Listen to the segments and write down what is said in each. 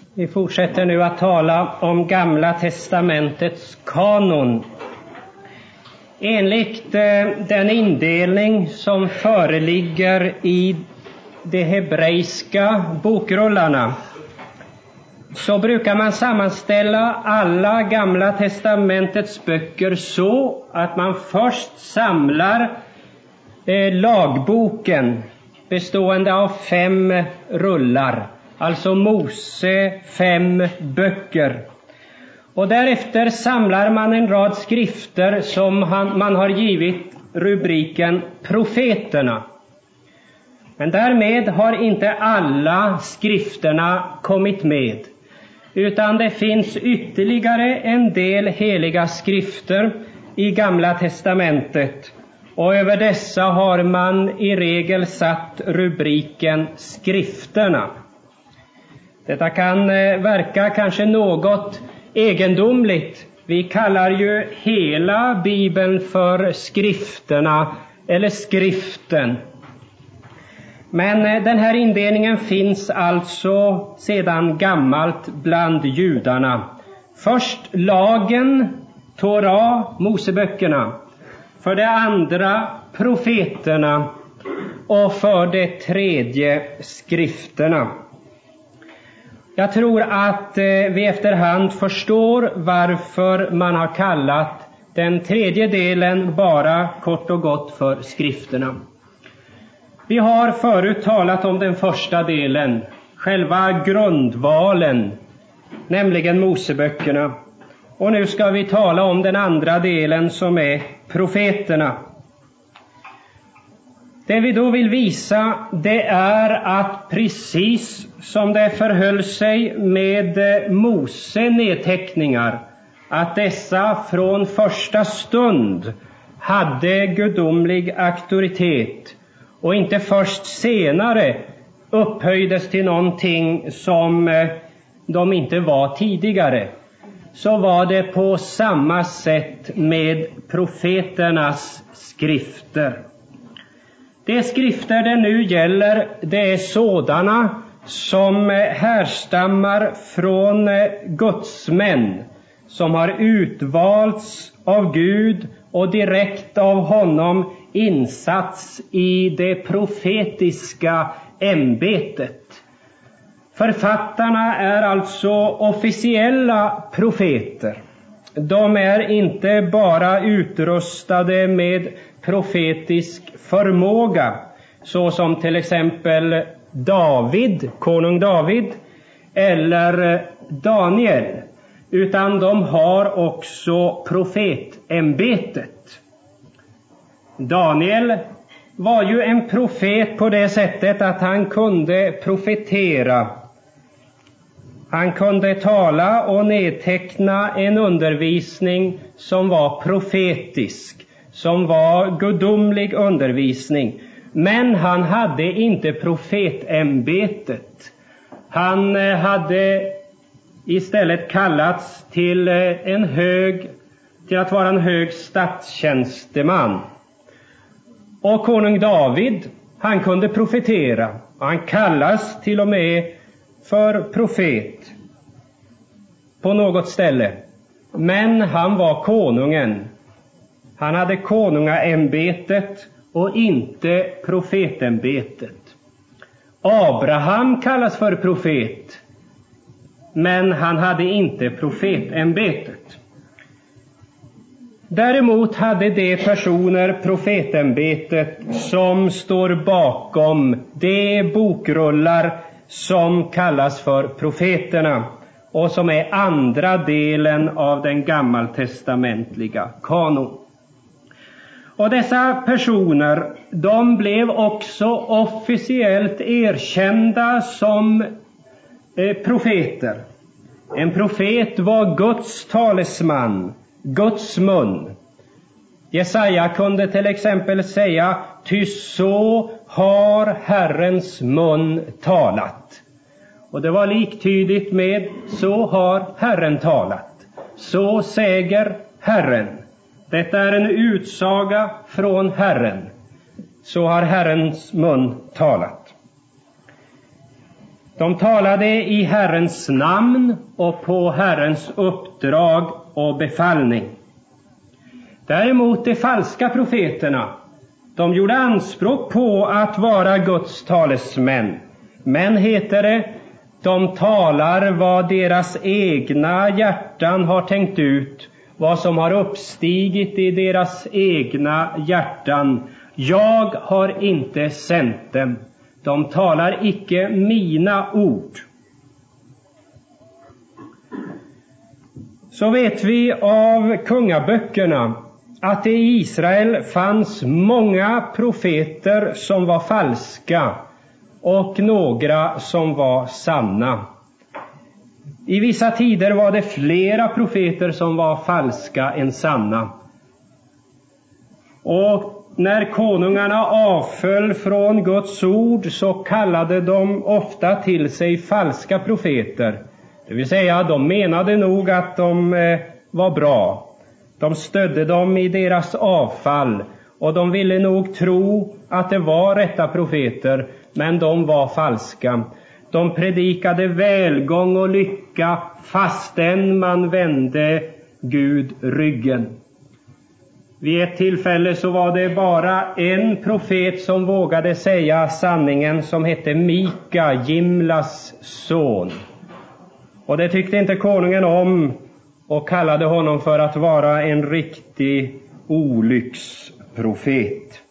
Vi fortsätter nu att tala om Gamla testamentets kanon. Enligt den indelning som föreligger i de hebreiska bokrullarna så brukar man sammanställa alla Gamla testamentets böcker så att man först samlar lagboken bestående av 5 rullar, alltså Mose 5 böcker. Och därefter samlar man en rad skrifter som man har givit rubriken profeterna. Men därmed har inte alla skrifterna kommit med, utan det finns ytterligare en del heliga skrifter i Gamla testamentet. Och över dessa har man i regel satt rubriken skrifterna. Detta kan verka kanske något egendomligt. Vi kallar ju hela Bibeln för skrifterna eller skriften. Men den här indelningen finns alltså sedan gammalt bland judarna. Först lagen, Torah, Moseböckerna. För det andra profeterna. Och för det tredje skrifterna. Jag tror att vi efterhand förstår varför man har kallat den tredje delen bara kort och gott för skrifterna. Vi har förut talat om den första delen, själva grundvalen, nämligen Moseböckerna. Och nu ska vi tala om den andra delen som är profeterna. Det vi då vill visa, det är att precis som det förhöll sig med Mose nedteckningar, att dessa från första stund hade gudomlig auktoritet och inte först senare upphöjdes till någonting som de inte var tidigare, så var det på samma sätt med profeternas skrifter. De skrifter det nu gäller, det är sådana som härstammar från gudsmän som har utvalts av Gud och direkt av honom insats i det profetiska ämbetet. Författarna är alltså officiella profeter. De är inte bara utrustade med profetisk förmåga, så som till exempel David, konung David, eller Daniel, utan de har också profetämbetet. Daniel var ju en profet på det sättet att han kunde profetera. Han kunde tala och nedteckna en undervisning som var profetisk, som var gudomlig undervisning. Men han hade inte profetämbetet. Han hade istället kallats till att vara en hög statstjänsteman. Och konung David, han kunde profetera. Han kallas till och med för profet på något ställe. Men han var konungen. Han hade konungaämbetet och inte profetämbetet. Abraham kallas för profet, men han hade inte profetämbetet. Däremot hade de personer profetämbetet som står bakom de bokrullar som kallas för profeterna och som är andra delen av den gammaltestamentliga kanon. Och dessa personer, de blev också officiellt erkända som profeter. En profet var Guds talesman, Guds mun. Jesaja kunde till exempel säga: ty så har Herrens mun talat. Och det var liktydigt med: så har Herren talat. Så säger Herren. Detta är en utsaga från Herren. Så har Herrens mun talat. De talade i Herrens namn och på Herrens uppdrag och befallning. Däremot de falska profeterna, de gjorde anspråk på att vara Guds talesmän. Men heter det, de talar vad deras egna hjärtan har tänkt ut, vad som har uppstigit i deras egna hjärtan. Jag har inte sänt dem. De talar icke mina ord. Så vet vi av kungaböckerna att det i Israel fanns många profeter som var falska och några som var sanna. I vissa tider var det flera profeter som var falska än sanna. Och när konungarna avföll från Guds ord så kallade de ofta till sig falska profeter. Det vill säga, de menade nog att de var bra. De stödde dem i deras avfall och de ville nog tro att det var rätta profeter, men de var falska. De predikade välgång och lycka fastän man vände Gud ryggen. Vid ett tillfälle så var det bara en profet som vågade säga sanningen, som hette Mika, Jimlas son. Och det tyckte inte konungen om och kallade honom för att vara en riktig olycksprofet.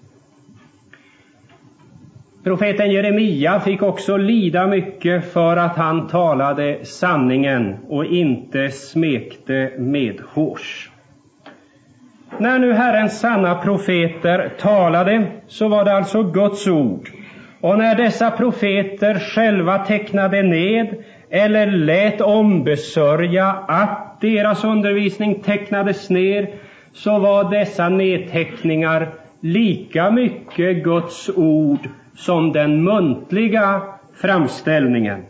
Profeten Jeremia fick också lida mycket för att han talade sanningen och inte smekte medhårs. När nu Herrens sanna profeter talade så var det alltså Guds ord. Och när dessa profeter själva tecknade ned eller lät ombesörja att deras undervisning tecknades ner, så var dessa nedteckningar lika mycket Guds ord som den muntliga framställningen.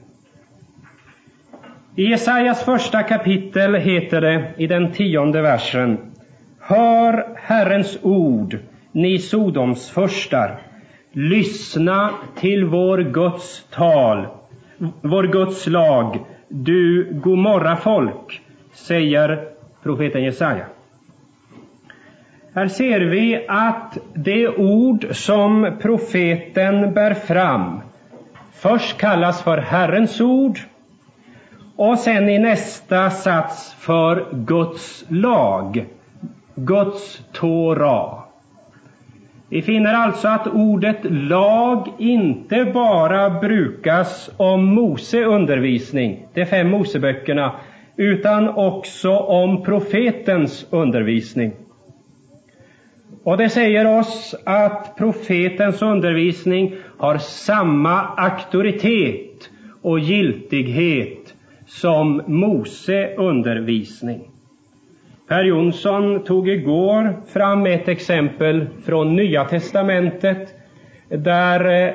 I Jesajas första kapitel heter det i den 10:e versen: Hör Herrens ord, ni Sodoms furstar. Lyssna till vår Guds tal, vår Guds lag, du Gomorra folk, säger profeten Jesaja. Här ser vi att det ord som profeten bär fram först kallas för Herrens ord och sen i nästa sats för Guds lag, Guds Torah. Vi finner alltså att ordet lag inte bara brukas om Mose undervisning, de 5 Moseböckerna, utan också om profetens undervisning. Och det säger oss att profetens undervisning har samma auktoritet och giltighet som Mose undervisning. Per Jonsson tog igår fram ett exempel från Nya testamentet där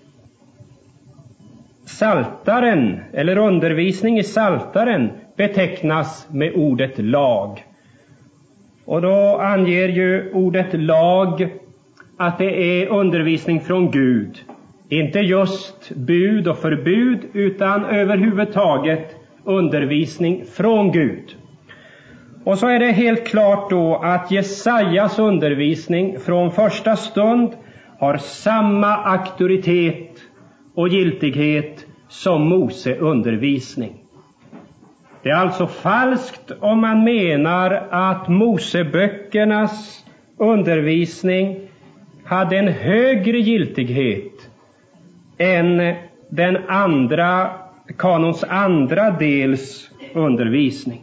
Saltaren eller undervisning i Saltaren betecknas med ordet lag. Och då anger ju ordet lag att det är undervisning från Gud. Inte just bud och förbud, utan överhuvudtaget undervisning från Gud. Och så är det helt klart då att Jesajas undervisning från första stund har samma auktoritet och giltighet som Mose undervisning. Det är alltså falskt om man menar att Moseböckernas undervisning hade en högre giltighet än den andra kanons andra dels undervisning.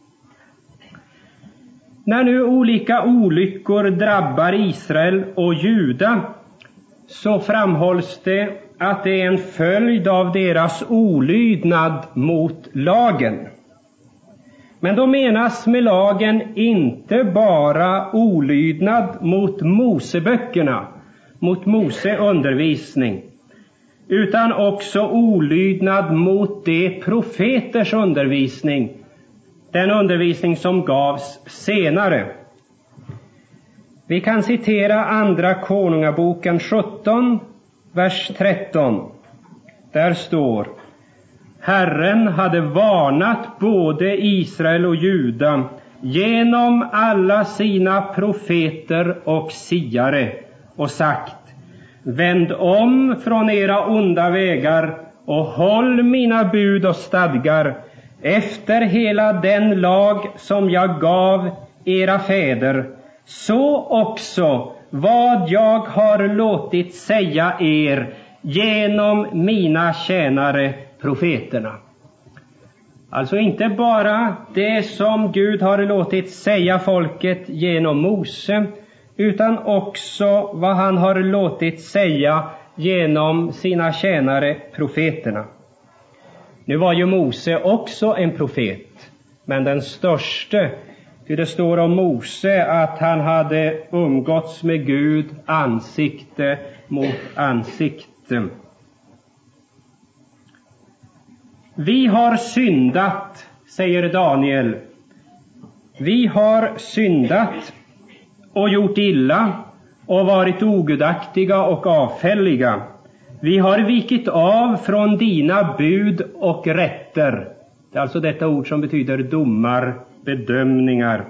När nu olika olyckor drabbar Israel och Juda så framhålls det att det är en följd av deras olydnad mot lagen. Men då menas med lagen inte bara olydnad mot Moseböckerna, mot Mose undervisning, utan också olydnad mot de profeters undervisning, den undervisning som gavs senare. Vi kan citera andra Konungaboken 17, vers 13. Där står: Herren hade varnat både Israel och Juda genom alla sina profeter och siare och sagt: vänd om från era onda vägar och håll mina bud och stadgar efter hela den lag som jag gav era fäder, så också vad jag har låtit säga er genom mina tjänare profeterna. Alltså inte bara det som Gud har låtit säga folket genom Mose, utan också vad han har låtit säga genom sina tjänare profeterna. Nu var ju Mose också en profet, men den störste. För det står om Mose att han hade umgåtts med Gud ansikte mot ansikte. Vi har syndat, säger Daniel. Vi har syndat och gjort illa och varit ogudaktiga och avfälliga. Vi har vikit av från dina bud och rätter. Det är alltså detta ord som betyder domar, bedömningar.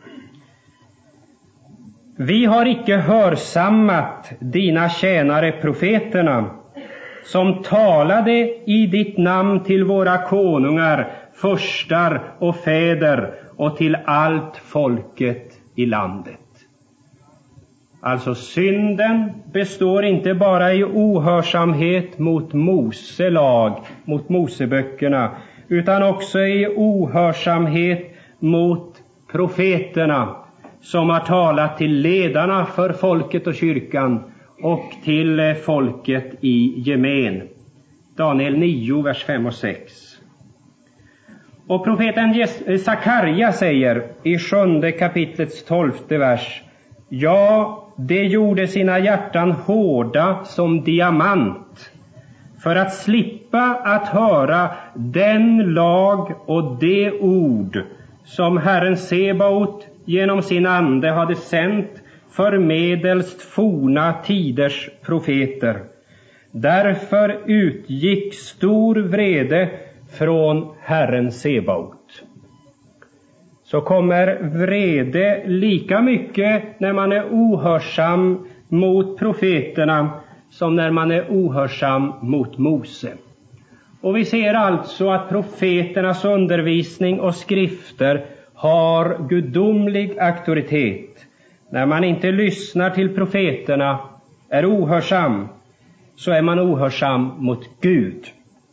Vi har icke hörsammat dina tjänare profeterna, som talade i ditt namn till våra konungar, furstar och fäder och till allt folket i landet. Alltså synden består inte bara i ohörsamhet mot Mose lag, mot Moseböckerna, utan också i ohörsamhet mot profeterna som har talat till ledarna för folket och kyrkan och till folket i gemen. Daniel 9, vers 5 och 6. Och profeten Sakarja säger i 7 kapitlets 12:e vers: ja, det gjorde sina hjärtan hårda som diamant, för att slippa att höra den lag och det ord som Herren Sebaot genom sin ande hade sänt förmedelst forna tiders profeter. Därför utgick stor vrede från Herren Sebaot. Så kommer vrede lika mycket när man är ohörsam mot profeterna som när man är ohörsam mot Mose. Och vi ser alltså att profeternas undervisning och skrifter har gudomlig auktoritet. När man inte lyssnar till profeterna, är ohörsam, så är man ohörsam mot Gud.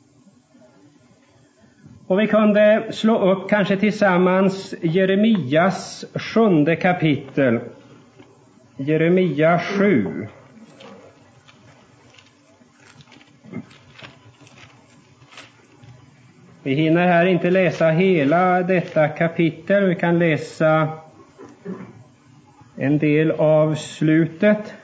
Och vi kunde slå upp kanske tillsammans Jeremias 7:e kapitel. Jeremia 7. Vi hinner här inte läsa hela detta kapitel. Vi kan läsa en del av slutet.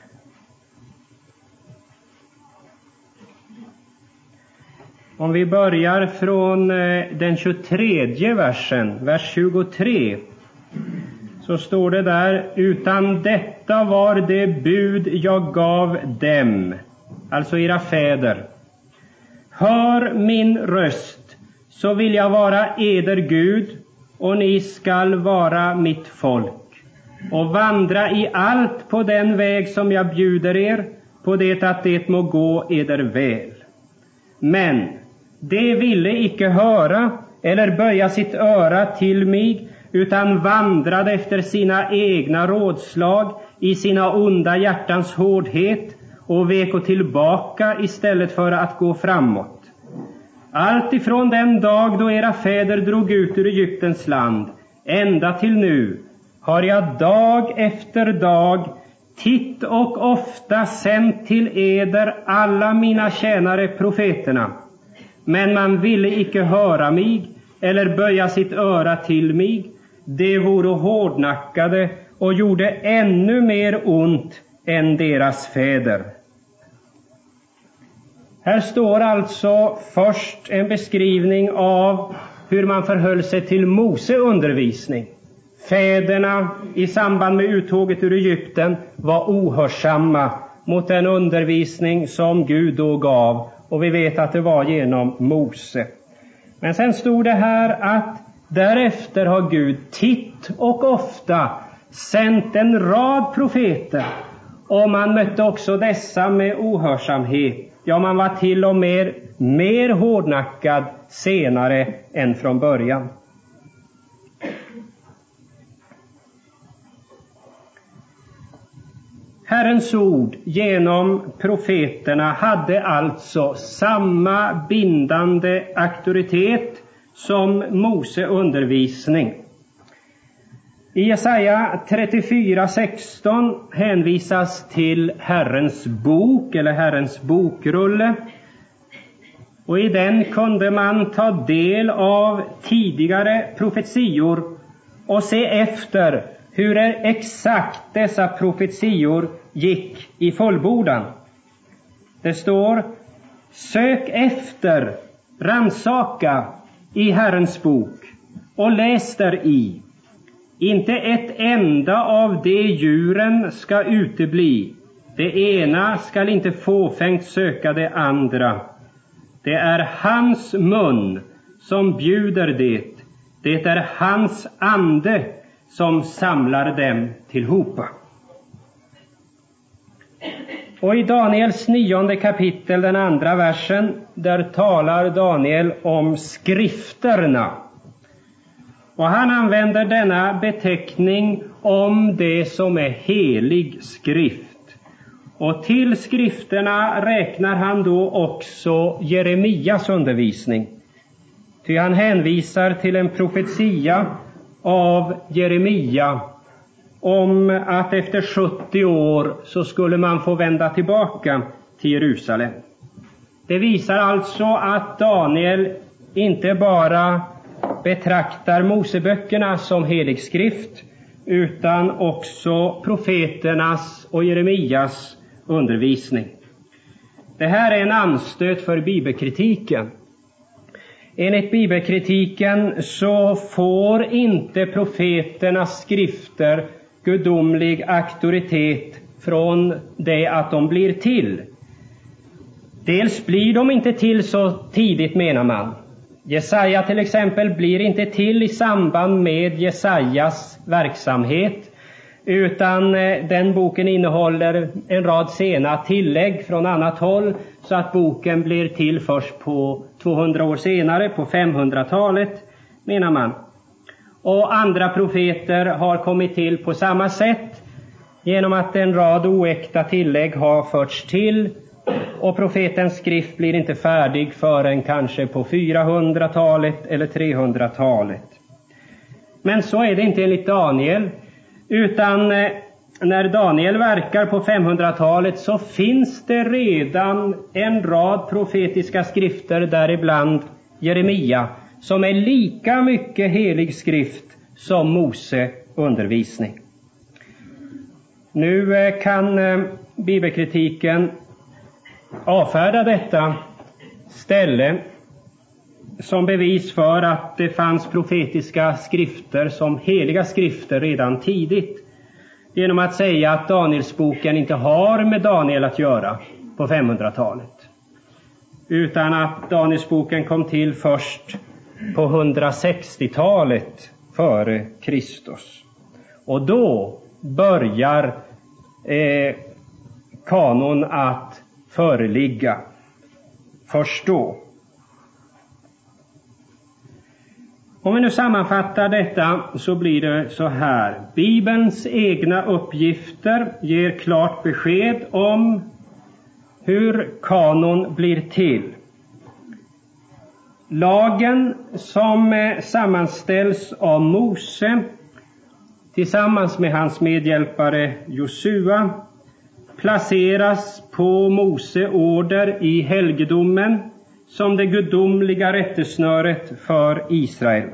Om vi börjar från den 23 versen, vers 23, så står det där: utan detta var det bud jag gav dem, alltså era fäder. Hör min röst, så vill jag vara eder Gud, och ni skall vara mitt folk, och vandra i allt på den väg som jag bjuder er, på det att det må gå eder väl. Men de ville icke höra eller böja sitt öra till mig, utan vandrade efter sina egna rådslag i sina onda hjärtans hårdhet och veko tillbaka istället för att gå framåt. Allt ifrån den dag då era fäder drog ut ur Egyptens land, ända till nu, har jag dag efter dag, titt och ofta sänt till eder alla mina tjänare profeterna. Men man ville icke höra mig eller böja sitt öra till mig. De vore hårdnackade och gjorde ännu mer ont än deras fäder. Här står alltså först en beskrivning av hur man förhöll sig till Mose undervisning. Fäderna i samband med uttåget ur Egypten var ohörsamma mot den undervisning som Gud då gav. Och vi vet att det var genom Mose. Men sen stod det här att därefter har Gud titt och ofta sänt en rad profeter, och man mötte också dessa med ohörsamhet. Ja, man var till och med mer hårdnackad senare än från början. Herrens ord genom profeterna hade alltså samma bindande auktoritet som Mose undervisning. I Jesaja 34:16 hänvisas till Herrens bok eller Herrens bokrulle, och i den kunde man ta del av tidigare profetior och se efter hur exakt dessa profetior gick i fullbordan. Det står: sök efter, ransaka i Herrens bok och läs där i. Inte ett enda av de djuren ska utebli. Det ena skall inte fåfängt söka det andra. Det är hans mun som bjuder det. Det är hans ande som samlar dem tillhopa. Och i Daniels 9:e kapitel, den 2:a versen, där talar Daniel om skrifterna. Och han använder denna beteckning om det som är helig skrift. Och till skrifterna räknar han då också Jeremias undervisning. Ty han hänvisar till en profetia av Jeremia om att efter 70 år så skulle man få vända tillbaka till Jerusalem. Det visar alltså att Daniel inte bara betraktar Moseböckerna som helig skrift, utan också profeternas och Jeremias undervisning. Det här är en anstöt för bibelkritiken. Enligt bibelkritiken så får inte profeternas skrifter gudomlig auktoritet från det att de blir till. Dels blir de inte till så tidigt, menar man. Jesaja till exempel blir inte till i samband med Jesajas verksamhet, utan den boken innehåller en rad sena tillägg från annat håll, så att boken blir till först på 200 år senare, på 500-talet, menar man. Och andra profeter har kommit till på samma sätt, genom att en rad oäkta tillägg har förts till, och profetens skrift blir inte färdig förrän kanske på 400-talet eller 300-talet. Men så är det inte enligt Daniel, utan när Daniel verkar på 500-talet så finns det redan en rad profetiska skrifter, däribland Jeremia, som är lika mycket helig skrift som Mose undervisning. Nu kan bibelkritiken avfärda detta ställe som bevis för att det fanns profetiska skrifter som heliga skrifter redan tidigt, genom att säga att Danielsboken inte har med Daniel att göra på 500-talet, utan att Danielsboken kom till först på 160-talet före Kristus. Och då börjar kanon att föreligga. Först då. Om vi nu sammanfattar detta så blir det så här. Bibelns egna uppgifter ger klart besked om hur kanon blir till. Lagen som sammanställs av Mose tillsammans med hans medhjälpare Josua placeras på Mose order i helgedomen som det gudomliga rättesnöret för Israel.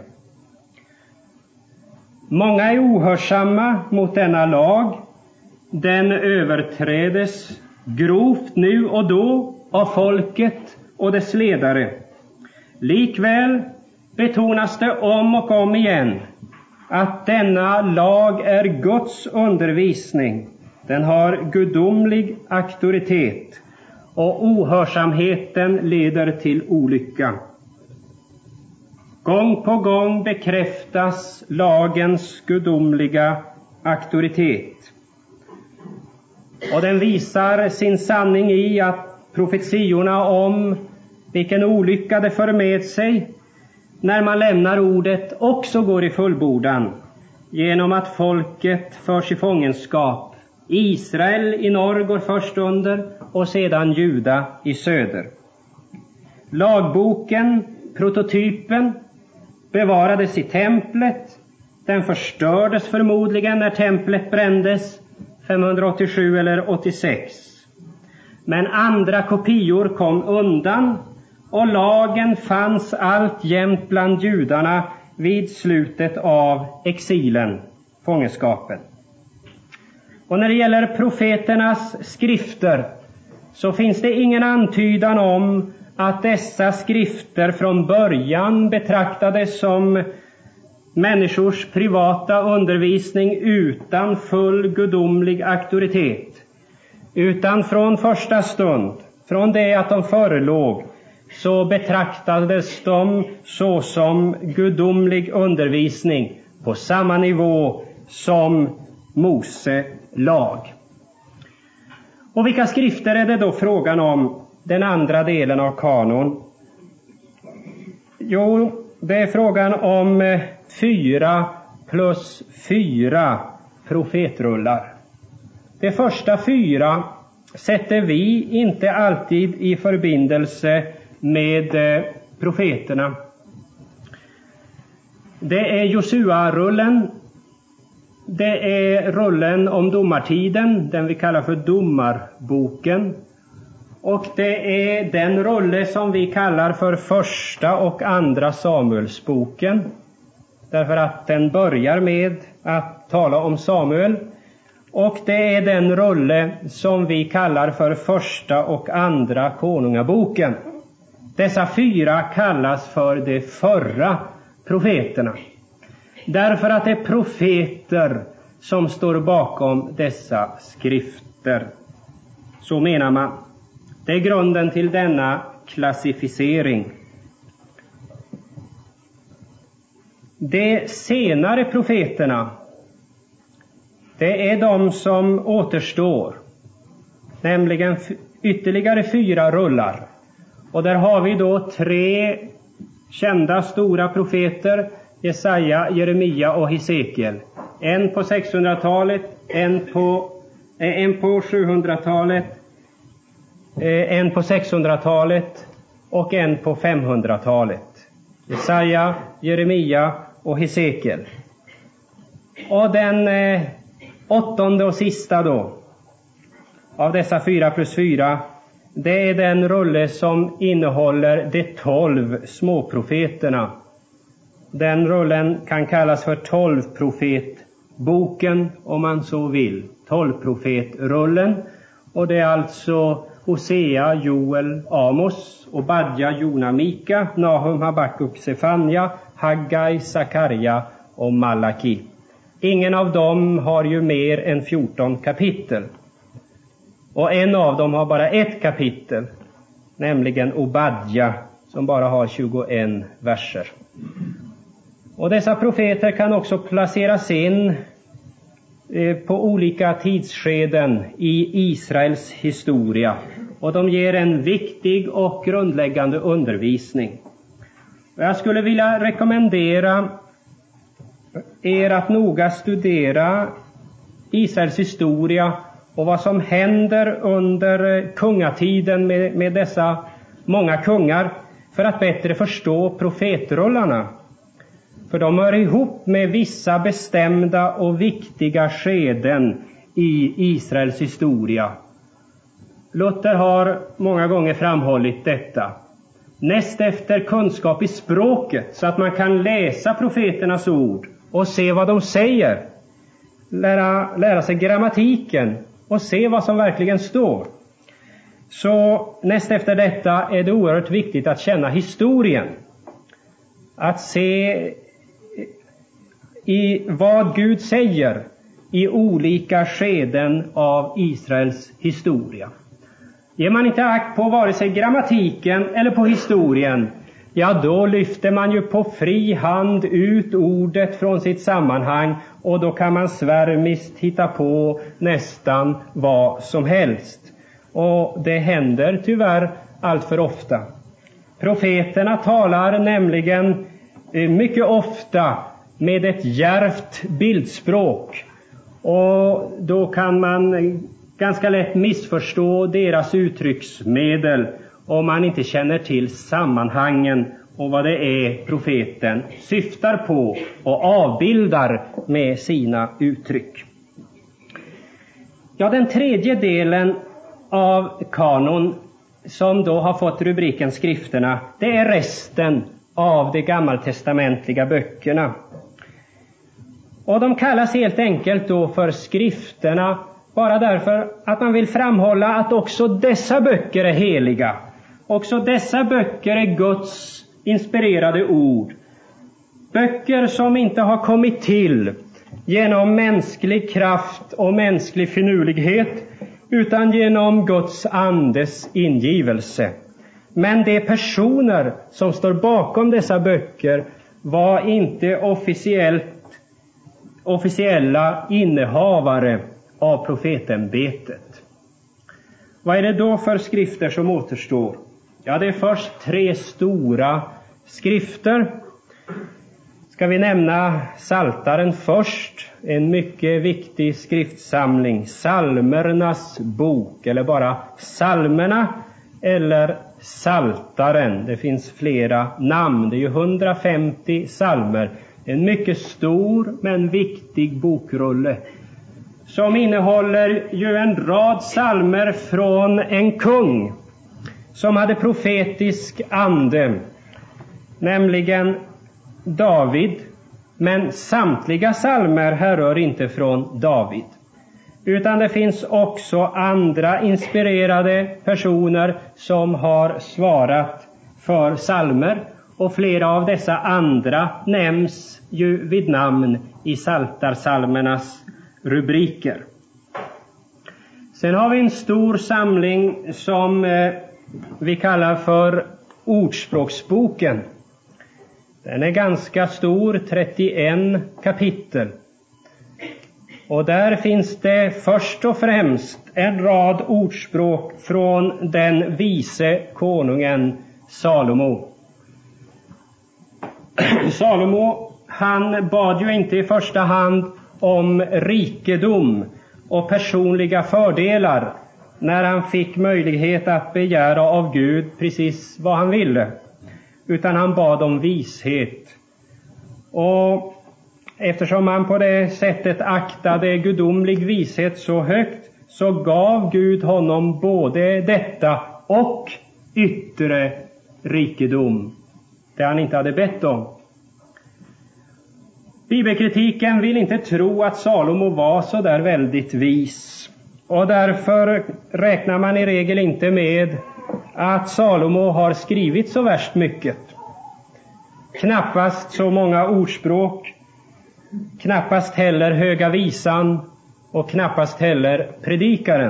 Många är ohörsamma mot denna lag. Den överträdes grovt nu och då av folket och dess ledare. Likväl betonas det om och om igen att denna lag är Guds undervisning. Den har gudomlig auktoritet, och ohörsamheten leder till olycka. Gång på gång bekräftas lagens gudomliga auktoritet. Och den visar sin sanning i att profetiorna om vilken olycka det för med sig när man lämnar ordet också går i fullbordan genom att folket förs i fångenskap. Israel i norr går först under och sedan Juda i söder. Lagboken, prototypen, bevarades i templet. Den förstördes förmodligen när templet brändes 587 eller 86. Men andra kopior kom undan och lagen fanns alltjämt bland judarna vid slutet av exilen, fångenskapen. Och när det gäller profeternas skrifter så finns det ingen antydan om att dessa skrifter från början betraktades som människors privata undervisning utan full gudomlig auktoritet. Utan från första stund, från det att de förelåg, så betraktades de såsom gudomlig undervisning på samma nivå som Mose lag. Och vilka skrifter är det då frågan om, den andra delen av kanon? Jo, det är frågan om 4 plus 4 profetrullar. De första 4 sätter vi inte alltid i förbindelse med profeterna. Det är Josua-rullen, det är rullen om domartiden, den vi kallar för domarboken, och det är den rulle som vi kallar för första och andra Samuelsboken, därför att den börjar med att tala om Samuel, och det är den rulle som vi kallar för första och andra konungaboken. Dessa 4 kallas för de förra profeterna, därför att det är profeter som står bakom dessa skrifter. Så menar man. Det är grunden till denna klassificering. De senare profeterna, det är de som återstår, nämligen ytterligare 4 rullar. Och där har vi då 3 kända stora profeter, Jesaja, Jeremia och Hesekiel. En på 600-talet, en på 700-talet, en på 600-talet och en på 500-talet. Jesaja, Jeremia och Hesekiel. Och den 8:e och sista då av dessa 4 plus 4, det är den rulle som innehåller de 12 småprofeterna. Den rullen kan kallas för 12-profetboken om man så vill. 12-profetrullen. Och det är alltså Hosea, Joel, Amos, Obadja, Jona, Mika, Nahum, Habakuk, Sefania, Haggai, Sakarja och Malaki. Ingen av dem har ju mer än 14 kapitel. Och en av dem har bara ett kapitel, nämligen Obadja, som bara har 21 verser. Och dessa profeter kan också placeras in på olika tidsskeden i Israels historia. Och de ger en viktig och grundläggande undervisning. Och jag skulle vilja rekommendera er att noga studera Israels historia och vad som händer under kungatiden med dessa många kungar, för att bättre förstå profetrullarna. För de hör ihop med vissa bestämda och viktiga skeden i Israels historia. Luther har många gånger framhållit detta. Näst efter kunskap i språket, så att man kan läsa profeternas ord och se vad de säger. Lära sig grammatiken och se vad som verkligen står. Så näst efter detta är det oerhört viktigt att känna historien. Att se i vad Gud säger i olika skeden av Israels historia. Ger man inte akt på vare sig grammatiken eller på historien, ja då lyfter man ju på fri hand ut ordet från sitt sammanhang, och då kan man svärmiskt hitta på nästan vad som helst. Och det händer tyvärr allt för ofta. Profeterna talar nämligen mycket ofta med ett djärvt bildspråk, och då kan man ganska lätt missförstå deras uttrycksmedel om man inte känner till sammanhangen och vad det är profeten syftar på och avbildar med sina uttryck. Ja, den tredje delen av kanon, som då har fått rubriken skrifterna, det är resten av de gammaltestamentliga böckerna. Och de kallas helt enkelt då för skrifterna bara därför att man vill framhålla att också dessa böcker är heliga. Också dessa böcker är Guds inspirerade ord. Böcker som inte har kommit till genom mänsklig kraft och mänsklig finurlighet, utan genom Guds andes ingivelse. Men de personer som står bakom dessa böcker var inte officiella innehavare av profetämbetet. Vad är det då för skrifter som återstår? Ja, det är först 3 stora skrifter. Ska vi nämna Psaltaren först, en mycket viktig skriftsamling, Psalmernas bok, eller bara Psalmerna eller Psaltaren. Det finns flera namn, det är ju 150 psalmer. En mycket stor men viktig bokrulle som innehåller ju en rad psalmer från en kung som hade profetisk ande, nämligen David. Men samtliga psalmer härrör inte från David, utan det finns också andra inspirerade personer som har svarat för psalmer, och flera av dessa andra nämns ju vid namn i psaltarpsalmernas rubriker. Sen har vi en stor samling som vi kallar för Ordspråksboken. Den är ganska stor, 31 kapitel. Och där finns det först och främst en rad ordspråk från den vise konungen Salomo. Salomo, han bad ju inte i första hand om rikedom och personliga fördelar när han fick möjlighet att begära av Gud precis vad han ville, utan han bad om vishet. Och eftersom han på det sättet aktade gudomlig vishet så högt, så gav Gud honom både detta och yttre rikedom, det han inte hade bett om. Bibelkritiken vill inte tro att Salomo var så där väldigt vis, och därför räknar man i regel inte med att Salomo har skrivit så värst mycket. Knappast så många ordspråk, knappast heller Höga visan och knappast heller Predikaren.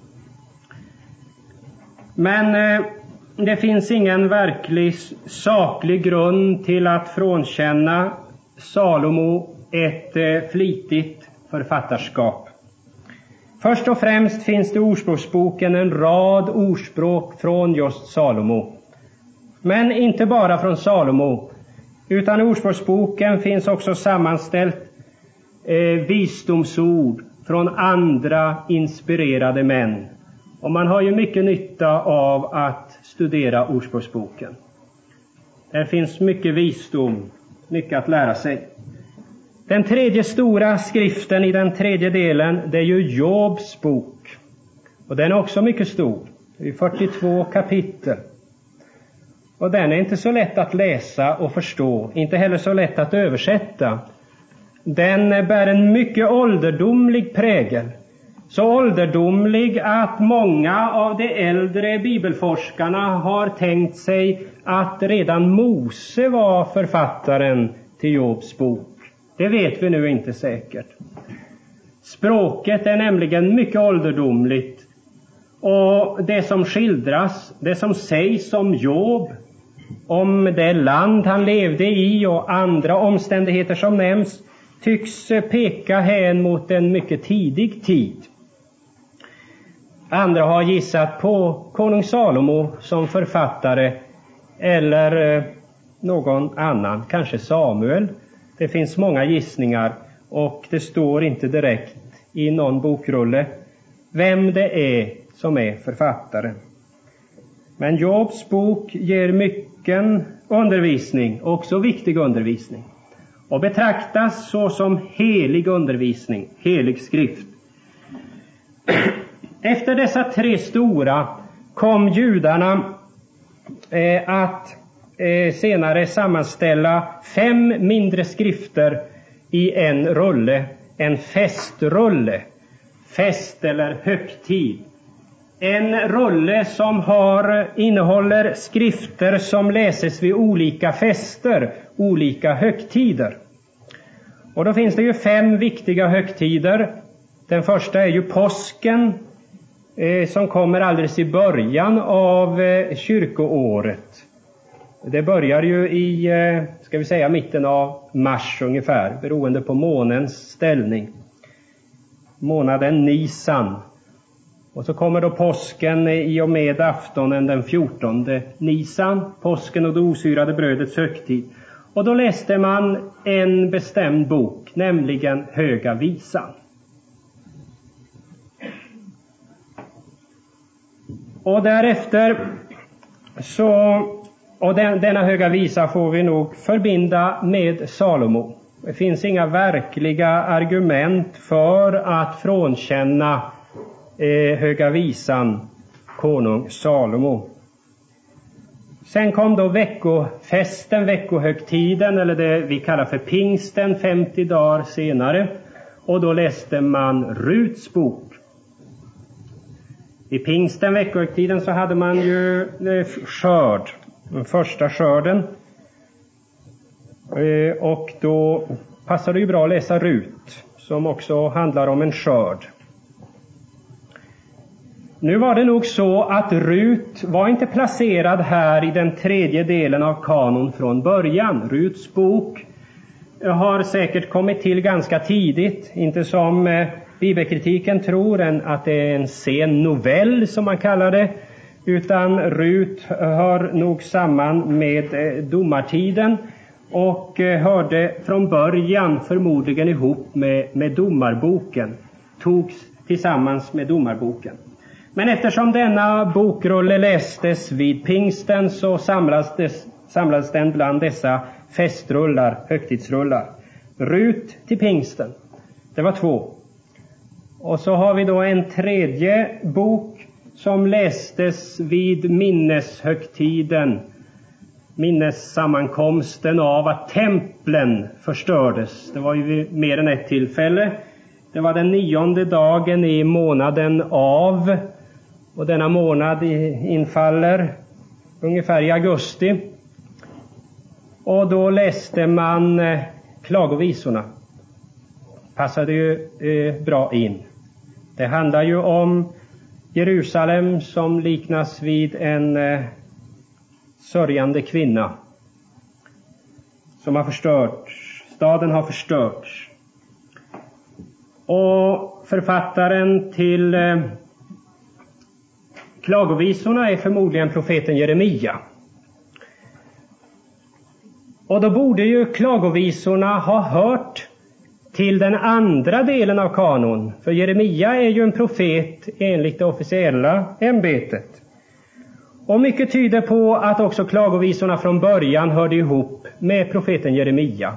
Men det finns ingen verklig saklig grund till att frånkänna Salomo ett flitigt författarskap. Först och främst finns det i Ordspråksboken en rad ordspråk från just Salomo. Men inte bara från Salomo, utan i Ordspråksboken finns också sammanställt visdomsord från andra inspirerade män. Och man har ju mycket nytta av att studera Ordspråksboken. Där finns mycket visdom, mycket att lära sig. Den tredje stora skriften i den tredje delen, det är ju Jobs bok. Och den är också mycket stor. Det är 42 kapitel. Och den är inte så lätt att läsa och förstå. Inte heller så lätt att översätta. Den bär en mycket ålderdomlig prägel. Så ålderdomlig att många av de äldre bibelforskarna har tänkt sig att redan Mose var författaren till Jobs bok. Det vet vi nu inte säkert. Språket är nämligen mycket ålderdomligt. Och det som skildras, det som sägs om Job, om det land han levde i och andra omständigheter som nämns tycks peka hän mot en mycket tidig tid. Andra har gissat på konung Salomo som författare eller någon annan, kanske Samuel. Det finns många gissningar och det står inte direkt i någon bokrulle vem det är som är författare. Men Jobs bok ger mycken undervisning, också viktig undervisning, och betraktas så som helig undervisning, helig skrift. Efter dessa 3 stora kom judarna att senare sammanställa 5 mindre skrifter i en rulle, en festrulle, fest eller högtid. En rulle som innehåller skrifter som läses vid olika fester, olika högtider. Och då finns det ju 5 viktiga högtider. Den första är ju påsken, som kommer alldeles i början av kyrkoåret. Det börjar ju i, mitten av mars ungefär, beroende på månens ställning. Månaden Nisan. Och så kommer då påsken i och med aftonen den 14 Nisan, påsken och det osyrade brödets högtid. Och då läste man en bestämd bok, nämligen Höga visan. Och därefter denna höga visa får vi nog förbinda med Salomo. Det finns inga verkliga argument för att frånkänna höga visan konung Salomo. Sen kom då veckofesten, veckohögtiden, eller det vi kallar för pingsten, 50 dagar senare. Och då läste man Ruts bok. I pingsten, veckohögtiden, så hade man ju skörd, den första skörden. Och då passade det ju bra att läsa Rut, som också handlar om en skörd. Nu var det nog så att Rut var inte placerad här i den 3:e delen av kanon från början. Ruts bok har säkert kommit till ganska tidigt, inte som bibelkritiken tror att det är en sen novell som man kallar det, utan Rut hör nog samman med domartiden och hörde från början förmodligen ihop med domarboken, togs tillsammans med domarboken. Men eftersom denna bokrulle lästes vid pingsten så samlades den bland dessa festrullar, högtidsrullar. Rut till pingsten, det var 2. Och så har vi då en 3:e bok som lästes vid minneshögtiden, minnessammankomsten av att templen förstördes. Det var ju vid mer än ett tillfälle. Det var den 9:e dagen i månaden Av, och denna månad infaller ungefär i augusti. Och då läste man klagovisorna. Passade ju bra in. Det handlar ju om Jerusalem som liknas vid en sörjande kvinna som har förstörts. Staden har förstörts. Och författaren till klagovisorna är förmodligen profeten Jeremia. Och då borde ju klagovisorna ha hört till den andra delen av kanon. För Jeremia är ju en profet enligt det officiella ämbetet. Och mycket tyder på att också klagovisorna från början hörde ihop med profeten Jeremia.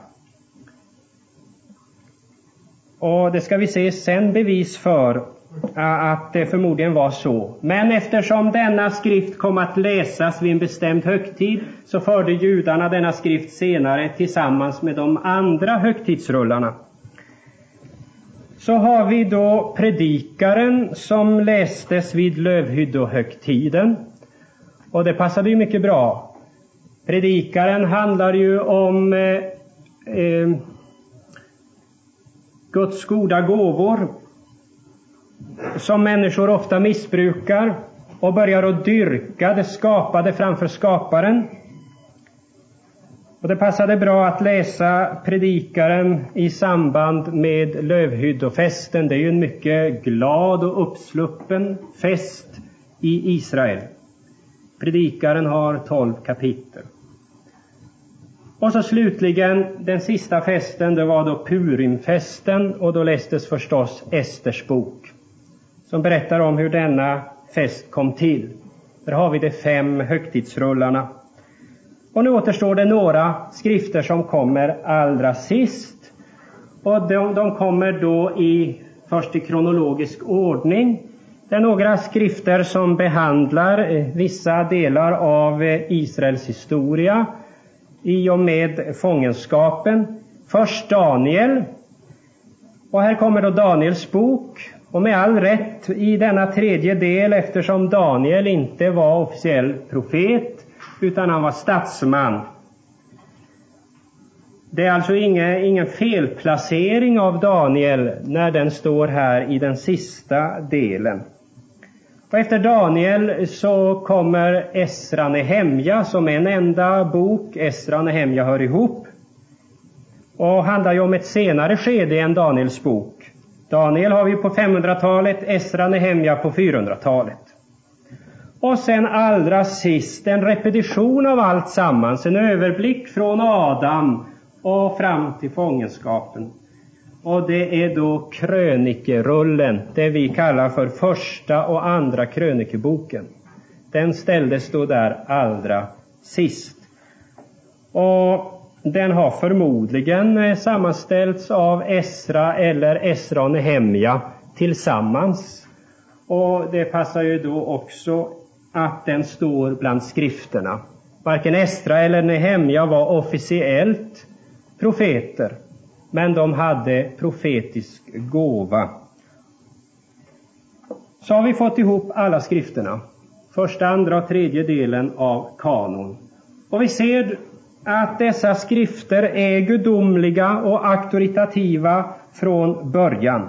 Och det ska vi se sen bevis för att det förmodligen var så. Men eftersom denna skrift kom att läsas vid en bestämd högtid så förde judarna denna skrift senare tillsammans med de andra högtidsrullarna. Så har vi då predikaren som lästes vid lövhyddohögtiden. Och det passade ju mycket bra. Predikaren handlar ju om Guds goda gåvor som människor ofta missbrukar och börjar att dyrka det skapade framför skaparen. Och det passade bra att läsa predikaren i samband med lövhyddofesten. Det är ju en mycket glad och uppsluppen fest i Israel. Predikaren har 12 kapitel. Och så slutligen, den sista festen, det var då Purimfesten, och då lästes förstås Esters bok, som berättar om hur denna fest kom till. Där har vi de 5 högtidsrullarna. Och nu återstår det några skrifter som kommer allra sist. Och de kommer då först i kronologisk ordning. Det är några skrifter som behandlar vissa delar av Israels historia i och med fångenskapen. Först Daniel. Och här kommer då Daniels bok. Och med all rätt i denna tredje del, eftersom Daniel inte var officiell profet utan han var statsman. Det är alltså ingen felplacering av Daniel när den står här i den sista delen. Och efter Daniel så kommer Esra Nehemja som en enda bok. Esra och Nehemja hör ihop och handlar ju om ett senare skede än Daniels bok. Daniel har vi på 500-talet, Esra Nehemja på 400-talet. Och sen allra sist en repetition av allt sammans, en överblick från Adam och fram till fångenskapen. Och det är då krönikerullen, det vi kallar för första och andra krönikeboken. Den ställdes då där allra sist. Och den har förmodligen sammanställts av Esra eller Esra och Nehemja tillsammans. Och det passar ju då också att den står bland skrifterna. Varken Esra eller Nehemja var officiellt profeter, men de hade profetisk gåva. Så har vi fått ihop alla skrifterna. Första, andra och tredje delen av kanon. Och vi ser att dessa skrifter är gudomliga och auktoritativa från början.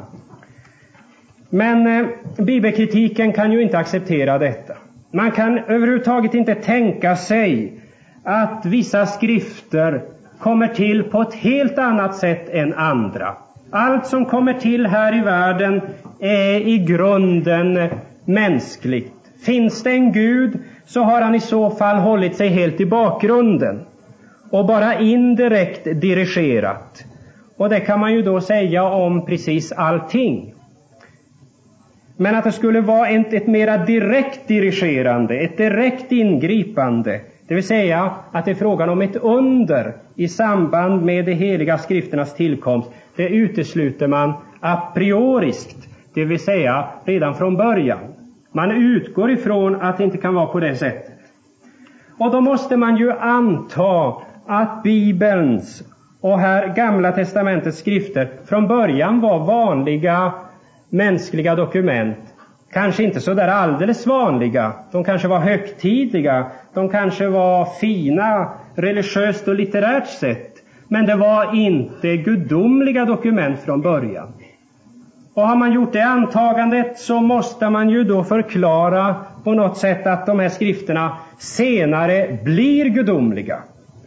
Men bibelkritiken kan ju inte acceptera detta. Man kan överhuvudtaget inte tänka sig att vissa skrifter kommer till på ett helt annat sätt än andra. Allt som kommer till här i världen är i grunden mänskligt. Finns det en Gud så har han i så fall hållit sig helt i bakgrunden och bara indirekt dirigerat. Och det kan man ju då säga om precis allting. Men att det skulle vara ett mera direkt dirigerande, ett direkt ingripande, det vill säga att det är frågan om ett under i samband med de heliga skrifternas tillkomst, det utesluter man a prioriskt, det vill säga redan från början. Man utgår ifrån att det inte kan vara på det sättet. Och då måste man ju anta att Bibelns och här Gamla testamentets skrifter från början var vanliga mänskliga dokument. Kanske inte så där alldeles vanliga. De kanske var högtidliga. De kanske var fina religiöst och litterärt sett. Men det var inte gudomliga dokument från början. Och har man gjort det antagandet så måste man ju då förklara på något sätt att de här skrifterna senare blir gudomliga.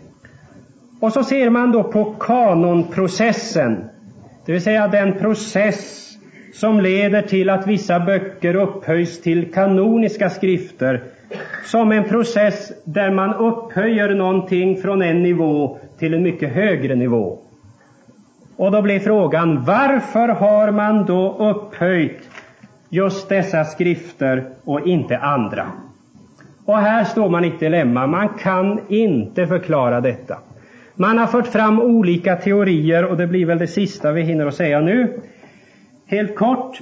Och så ser man då på kanonprocessen. Det vill säga den process som leder till att vissa böcker upphöjs till kanoniska skrifter, som en process där man upphöjer någonting från en nivå till en mycket högre nivå. Och då blir frågan, varför har man då upphöjt just dessa skrifter och inte andra? Och här står man i ett dilemma, man kan inte förklara detta. Man har fört fram olika teorier och det blir väl det sista vi hinner att säga nu. Helt kort,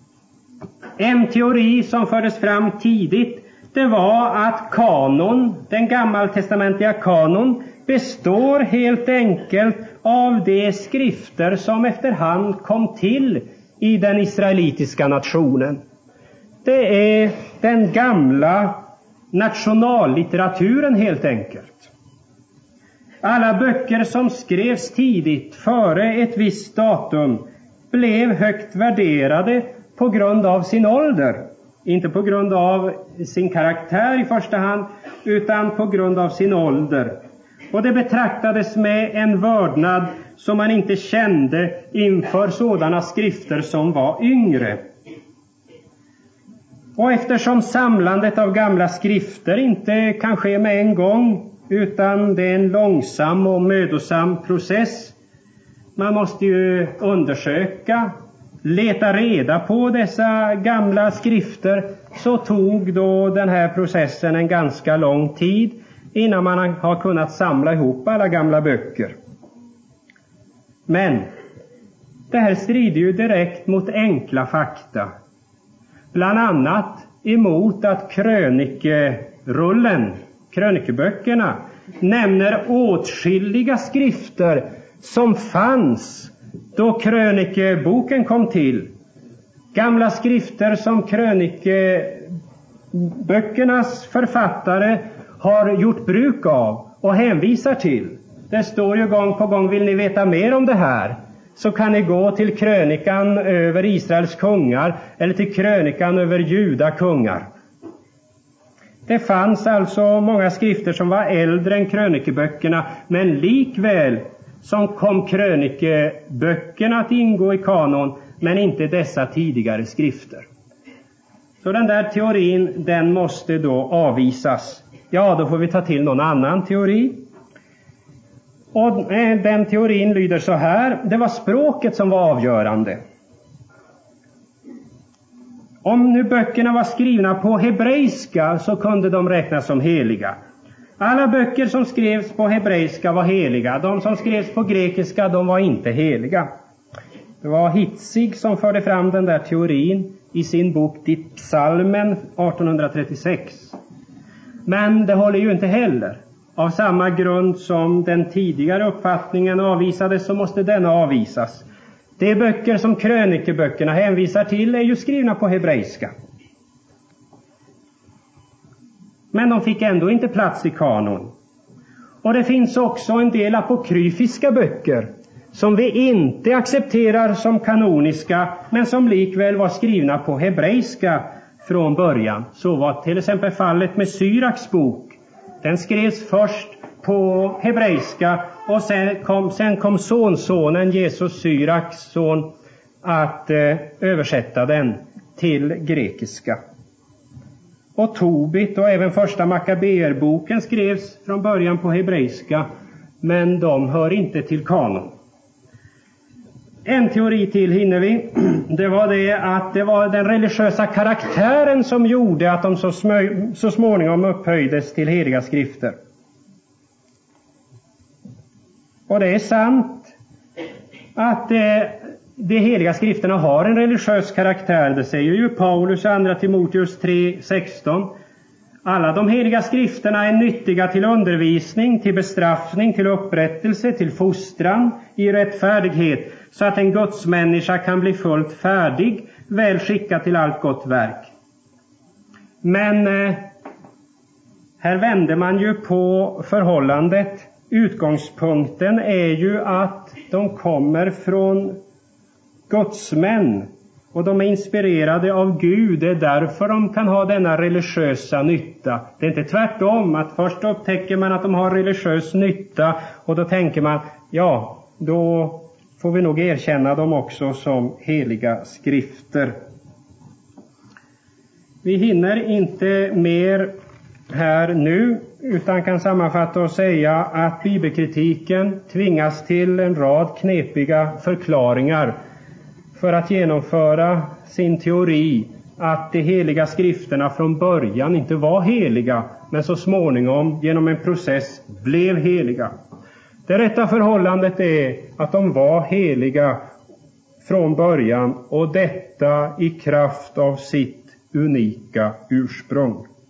en teori som fördes fram tidigt, det var att kanon, den gammaltestamentliga kanon, består helt enkelt av de skrifter som efterhand kom till i den israelitiska nationen. Det är den gamla nationallitteraturen helt enkelt. Alla böcker som skrevs tidigt före ett visst datum blev högt värderade på grund av sin ålder. Inte på grund av sin karaktär i första hand, utan på grund av sin ålder. Och det betraktades med en vördnad som man inte kände inför sådana skrifter som var yngre. Och eftersom samlandet av gamla skrifter inte kan ske med en gång, utan det är en långsam och mödosam process. Man måste ju undersöka, leta reda på dessa gamla skrifter, så tog då den här processen en ganska lång tid innan man har kunnat samla ihop alla gamla böcker. Men det här strider ju direkt mot enkla fakta. Bland annat emot att krönikeböckerna, nämner åtskilliga skrifter som fanns då krönikeboken kom till. Gamla skrifter som krönikeböckernas författare har gjort bruk av och hänvisar till. Det står ju gång på gång, vill ni veta mer om det här, så kan ni gå till krönikan över Israels kungar eller till krönikan över Juda kungar. Det fanns alltså många skrifter som var äldre än krönikeböckerna, men likväl som kom krönikeböckerna att ingå i kanon, men inte dessa tidigare skrifter. Så den där teorin, den måste då avvisas. Ja, då får vi ta till någon annan teori. Och den teorin lyder så här: det var språket som var avgörande. Om nu böckerna var skrivna på hebreiska så kunde de räknas som heliga. Alla böcker som skrevs på hebreiska var heliga. De som skrevs på grekiska, de var inte heliga. Det var Hitzig som förde fram den där teorin i sin bok Ditt Psalmen 1836. Men det håller ju inte heller. Av samma grund som den tidigare uppfattningen avvisades, så måste denna avvisas. De böcker som krönikeböckerna hänvisar till är ju skrivna på hebreiska. Men de fick ändå inte plats i kanon. Och det finns också en del apokryfiska böcker som vi inte accepterar som kanoniska, men som likväl var skrivna på hebreiska från början. Så var till exempel fallet med Syraks bok. Den skrevs först på hebreiska och sen kom sonsonen Jesus, Syraks son, att översätta den till grekiska. Och Tobit och även första Makabeerboken skrevs från början på hebreiska, men de hör inte till kanon. En teori till hinner vi. Det var att det var den religiösa karaktären som gjorde att de så småningom upphöjdes till heliga skrifter. Och det är sant att de heliga skrifterna har en religiös karaktär. Det säger ju Paulus i 2 Timoteus 3:16. Alla de heliga skrifterna är nyttiga till undervisning, till bestraffning, till upprättelse, till fostran i rättfärdighet, så att en gudsmänniska kan bli fullt färdig, väl skickad till allt gott verk. Men här vänder man ju på förhållandet. Utgångspunkten är ju att de kommer från gudsmän och de är inspirerade av Gud. Det är därför de kan ha denna religiösa nytta. Det är inte tvärtom, att först upptäcker man att de har religiös nytta och då tänker man, ja, då får vi nog erkänna dem också som heliga skrifter. Vi hinner inte mer här nu, utan kan sammanfatta och säga att bibelkritiken tvingas till en rad knepiga förklaringar för att genomföra sin teori att de heliga skrifterna från början inte var heliga, men så småningom genom en process blev heliga. Det rätta förhållandet är att de var heliga från början, och detta i kraft av sitt unika ursprung.